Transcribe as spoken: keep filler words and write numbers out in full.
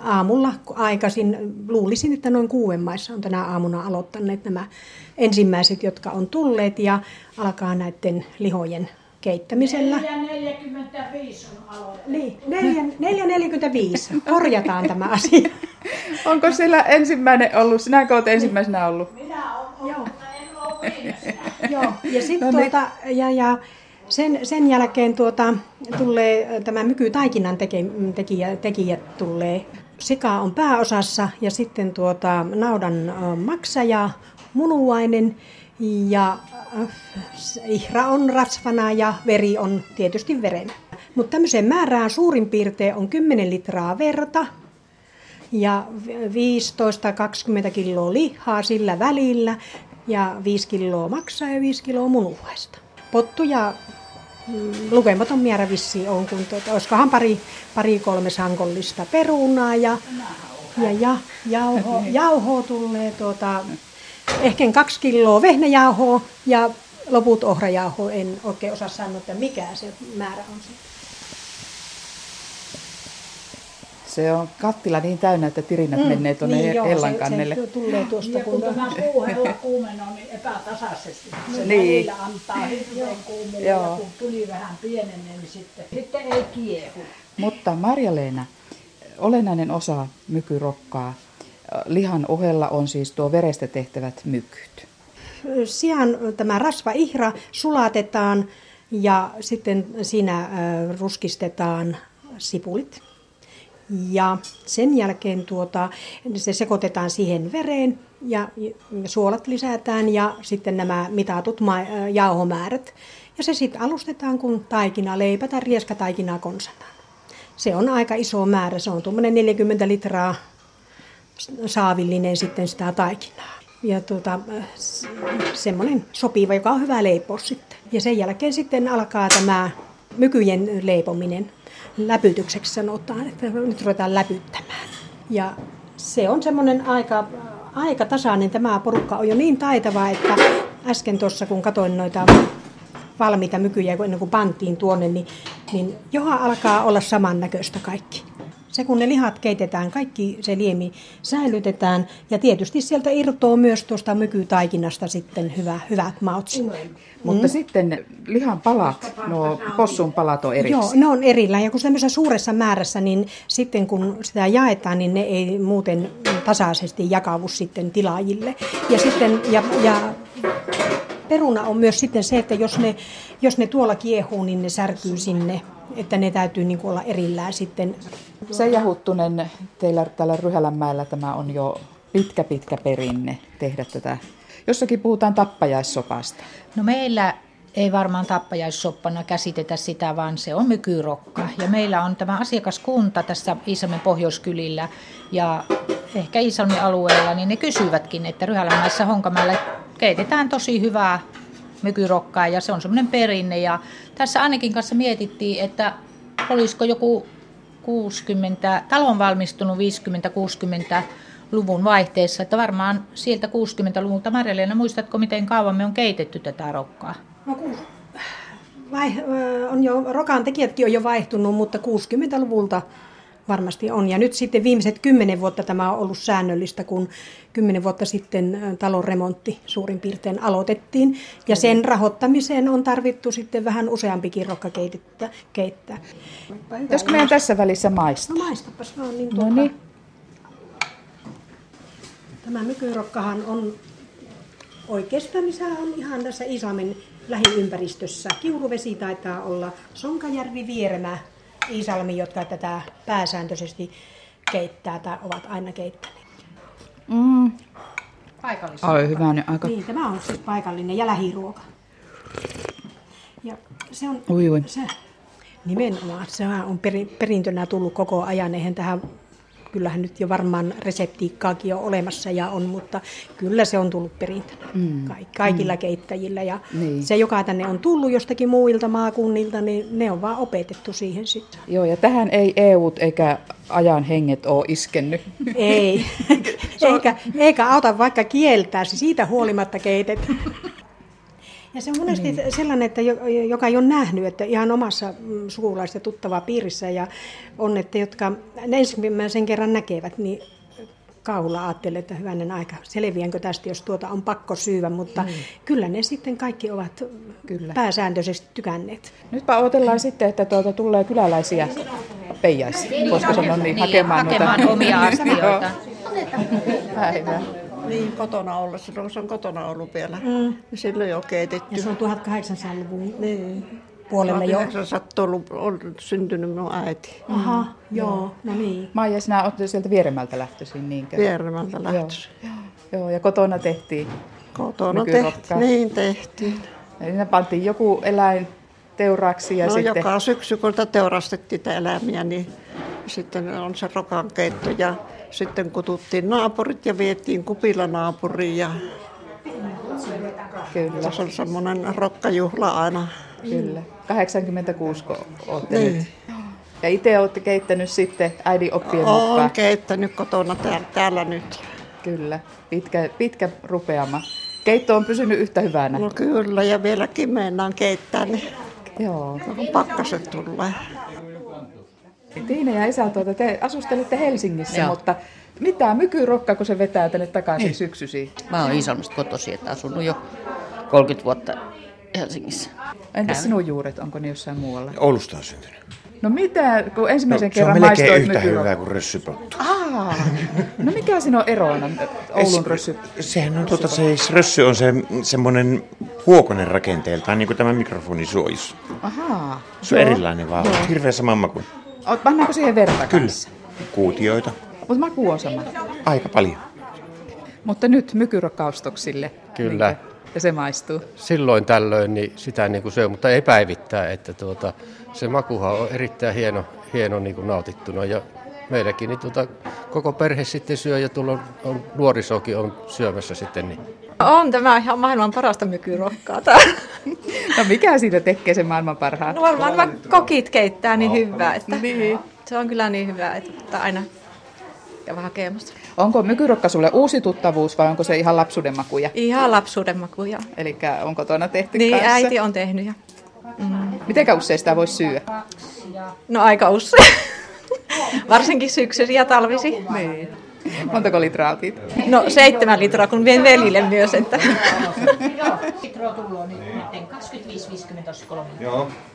aamulla aikaisin, luulisin, että noin kuuden maissa on tänä aamuna aloittaneet nämä ensimmäiset, jotka on tulleet ja alkaa näiden lihojen keittämisellä. neljä neljäkymmentäviisi on aloitettu. Niin, neljä neljäkymmentäviisi. Korjataan tämä asia. Onko siellä ensimmäinen ollut? Sinäkö olet ensimmäisenä ollut? Minä olen ollut, mutta en ole viimeisenä. Joo, ja sitten No niin. tuota, ja, ja sen, sen jälkeen tuota, tulee tämä mykytaikinan teke, tekijä, tekijät tulee. Sika on pääosassa ja sitten tuota, naudan ö, maksaja, munuainen ja äh, ihra on rasvana ja veri on tietysti verenä. Mutta tämmöiseen määrään suurin piirtein on kymmenen litraa verta ja viisitoista kaksikymmentä kiloa lihaa sillä välillä ja viisi kiloa maksaa ja viisi kiloa munuaista. Pottuja mm, lukematon määrä vissiin on, kun tuota, olisikohan pari, pari kolme sankollista perunaa ja, ja, ja jauho, jauhoa tulee tuota, ehkä kaksi kiloa vehnäjauhoa ja loput ohrajauhoa. En oikein osaa sanoa, että mikä se määrä on. Se on kattila niin täynnä, että tirinät mm, menee tuonne niin, joo, hellan se, kannelle. Se tulee tuosta, Ja kun tämä puuhella kuumenee niin epätasaisesti. Se Niin. välillä antaa hirveän kuumuuden ja Joo. kun tuli vähän pienenee, niin sitten, sitten ei kiehu. Mutta Marja-Leena, olennainen osa mykyrokkaa. Lihan ohella on siis tuo verestä tehtävät mykyt. Sian tämä rasvaihra sulatetaan ja sitten siinä äh, ruskistetaan sipulit. Ja sen jälkeen tuota, se sekoitetaan siihen vereen ja suolat lisätään ja sitten nämä mitatut ma- äh, jauhomäärät. Ja se sitten alustetaan, kun taikina leipä tai rieskataikinaa konsataan. Se on aika iso määrä, se on tuommoinen neljäkymmentä litraa saavillinen sitten sitä taikinaa. Ja tuota, semmoinen sopiva, joka on hyvä leipoa sitten. Ja sen jälkeen sitten alkaa tämä mykyjen leipominen. Läpytykseksi sanotaan, että nyt ruvetaan läpyttämään. Ja se on semmoinen aika, aika tasainen. Tämä porukka on jo niin taitava, että äsken tuossa kun katsoin noita valmiita mykyjä, ennen kuin pantiin tuonne, niin, niin johan alkaa olla samannäköistä kaikki. Se kun ne lihat keitetään, kaikki se liemi säilytetään ja tietysti sieltä irtoaa myös tuosta mykytaikinasta sitten hyvä, hyvät maut. Mutta mm. sitten lihan palat, nuo possun palat on erikseen. Joo, ne on erillään ja kun tämmöisessä suuressa määrässä, niin sitten kun sitä jaetaan, niin ne ei muuten tasaisesti jakavu sitten tilaajille. Ja sitten, ja, ja peruna on myös sitten se, että jos ne, jos ne tuolla kiehuu, niin ne särkyy sinne. Että ne täytyy niin kuin olla erillään sitten. Seija Huttunen, teillä täällä Ryhälänmäellä tämä on jo pitkä pitkä perinne tehdä tätä. Jossakin puhutaan tappajaissopasta. No meillä ei varmaan tappajaissoppana käsitetä sitä, vaan se on mykyrokka. Ja meillä on tämä asiakaskunta tässä Iisalmen pohjoiskylillä ja ehkä Iisalmen alueella, niin ne kysyvätkin, että Ryhälänmäessä Honkamäellä keitetään tosi hyvää mykyrokkaa ja se on semmoinen perinne. Ja tässä Annikin kanssa mietittiin, että olisiko joku kuusikymmentä, talo on valmistunut viisikymmentä-kuusikymmentä-luvun vaihteessa, että varmaan sieltä kuusikymmentäluvulta. Marja-Leena, muistatko miten kauan me on keitetty tätä rokkaa? No, kuusi. Vai, on jo, rokan tekijätkin on jo vaihtunut, mutta kuusikymmentäluvulta varmasti on. Ja nyt sitten viimeiset kymmenen vuotta tämä on ollut säännöllistä, kun kymmenen vuotta sitten talon remontti suurin piirtein aloitettiin. Ja sen rahoittamiseen on tarvittu sitten vähän useampikin rokka keittää. Pitäisikö meidän tässä välissä maistaa? No maistapas vaan. Niin No tuota, niin. Tämä mykyrokkahan on oikeastaan, niin sehän on ihan tässä Iisalmen lähiympäristössä. Kiuruvesi taitaa olla, Sonkajärvi, Vieremä, Iisalmi, jotka tätä pääsääntöisesti keittää tai ovat aina keittäneet. Mm. Paikallisia. Ai hyvä, niin aika. Niin, tämä on siis paikallinen ja lähiruoka. Ja se on Ui, ui. se nimenomaan, se on peri, perintönä tullut koko ajan, eihän tähän, kyllähän nyt jo varmaan reseptiikkaakin on olemassa ja on, mutta kyllä se on tullut perintönä mm. kaikilla mm. keittäjillä. Ja niin. Se, joka tänne on tullut jostakin muilta maakunnilta, niin ne on vaan opetettu siihen sitten. Joo, ja tähän ei E U:t eikä ajan henget ole iskennyt. Ei, eikä, eikä auta vaikka kieltää, siitä huolimatta keitetään. Ja se on monesti niin. sellainen, että joka ei ole nähnyt, että ihan omassa sukulaista tuttavaa piirissä ja on, että jotka ensimmäisen kerran näkevät, niin kauhulla ajattelee, että hyvänen aika, selviänkö tästä, jos tuota on pakko syyvä, mutta mm. kyllä ne sitten kaikki ovat kyllä. pääsääntöisesti tykänneet. Nytpä odotellaan sitten, että tuota tulee kyläläisiä peijaisia, niin, koska se on niin hakemaan, hakemaan noita omia astioita. Päivä. Niin, kotona olla, silloin se on kotona ollut vielä. Mm. Ja silloin jo keitetty. Ja se on tuhatkahdeksansataaluvun niin. puolella jo. tuhatkahdeksansataaluvun on syntynyt minun äiti. Aha, mm. joo, no niin. Maija, sinä olet sieltä Vieremältä lähtöisin, niinkö? Vieremältä lähtöisin. Joo. Joo, ja kotona tehtiin Kotona tehtiin, niin tehtiin. Eli siinä pantiin joku eläin teuraaksi ja no, sitten... joka syksy, kun teurastettiin niitä eläimiä, niin sitten on se rokankeitto ja sitten kututtiin naapurit ja vietiin kupilla naapuriin ja kyllä. se on semmoinen rokkajuhla aina. Kyllä. kahdeksankymmentäkuusi kun olette niin. nyt. Ja itse olette keittänyt sitten äidin oppien Olen mukaan. keittänyt kotona täällä, täällä nyt. Kyllä, pitkä, pitkä rupeama. Keitto on pysynyt yhtä hyvänä. No kyllä, ja vieläkin mennään keittää, niin joo. kun pakkaset tulee. Tiina ja isä, tuota, te asustelitte Helsingissä, joo. mutta mitä mykyrokka, kun se vetää tänne takaisin syksyisiin? Mä oon Iisalmesta kotoisin, että asunut jo kolmekymmentä vuotta Helsingissä. Entäs sinun juuret, onko ne jossain muualla? Oulusta on syntynyt. No mitä, kun ensimmäisen no, kerran maistoit maistoit yhtä mykyrokkaa? hyvää kuin rössypottu. Aa, no mikä siinä on erona Oulun rössy? Sehän on tuota, se rössy on se semmoinen huokonen rakenteeltaan, niin kuin tämä mikrofonisuojus. Ahaa. Se on erilainen vaan, hirveän saman maku. Pannaanko siihen verta Kyllä, kanssa? kuutioita. Mutta maku on sama. Aika paljon. Mutta nyt mykyrokkaustoksille. Kyllä. Minkä? Ja se maistuu. Silloin tällöin niin sitä niin kuin syö, mutta ei päivittää, että tuota, se makuhan on erittäin hieno, hieno niin kuin nautittuna ja meilläkin niin tuota, koko perhe sitten syö ja tuolla on, on, nuorisokin on syömässä sitten. Niin. On tämä ihan maailman parasta mykyrokkaa. No mikä siitä tekee sen maailman parhaan? No varmaan nämä kokit keittää niin hyvää, että niin. se on kyllä niin hyvää, että aina käydä hakemassa. Onko mykyrokka sulle uusi tuttavuus vai onko se ihan lapsuuden makuja? Ihan lapsuuden makuja. Eli onko tuona tehty niin, kanssa? Äiti on tehnyt. Ja... Mm. Mitenkä usein sitä voisi syödä? No aika usein. Varsinkin syksysi ja talvisi. Niin. Montako litraa otit? No seitsemän litraa, kun vien velille myös. Että... Litraa tullut nyt kaksikymmentäviisi viisikymmentä kolme. Joo.